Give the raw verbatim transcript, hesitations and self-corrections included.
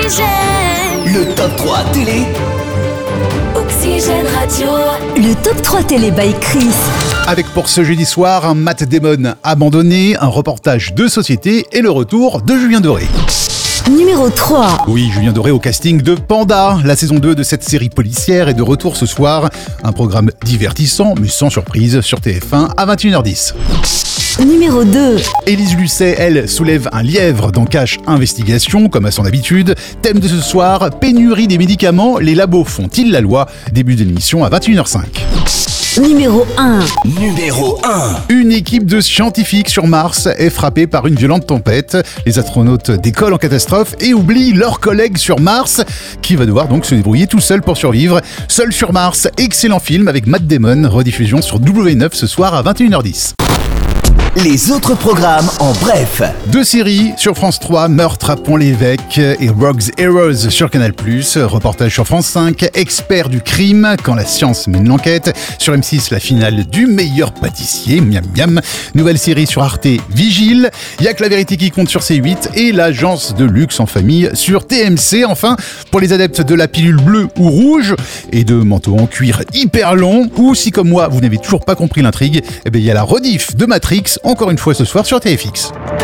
Oxygène. Le top trois télé. Oxygène Radio. Le top trois télé by Chris. Avec pour ce jeudi soir un Matt Damon abandonné, un reportage de société et le retour de Julien Doré. Numéro trois. Oui, Julien Doré au casting de Panda. La saison deux de cette série policière est de retour ce soir. Un programme divertissant mais sans surprise sur T F un à vingt et une heures dix. Numéro deux. Élise Lucet, elle, soulève un lièvre dans Cache Investigation, comme à son habitude. Thème de ce soir, pénurie des médicaments, les labos font-ils la loi? Début de l'émission à vingt et une heures cinq. Numéro un. Numéro un. Une équipe de scientifiques sur Mars est frappée par une violente tempête. Les astronautes décollent en catastrophe et oublient leurs collègues sur Mars, qui va devoir donc se débrouiller tout seul pour survivre. Seul sur Mars, excellent film avec Matt Damon, rediffusion sur W neuf ce soir à vingt et une heures dix. Les autres programmes en bref. Deux séries sur France trois, Meurtre à Pont-l'Évêque et Rogues Heroes sur Canal plus. Reportage sur France cinq, Experts du crime, quand la science mène l'enquête. Sur M six, la finale du meilleur pâtissier, miam miam. Nouvelle série sur Arte, Vigile. Y'a que la vérité qui compte sur C huit et l'agence de luxe en famille sur T M C. Enfin, pour les adeptes de la pilule bleue ou rouge et de manteaux en cuir hyper long, ou si comme moi vous n'avez toujours pas compris l'intrigue, eh bien il y a la rediff de Matrix encore une fois ce soir sur T F X.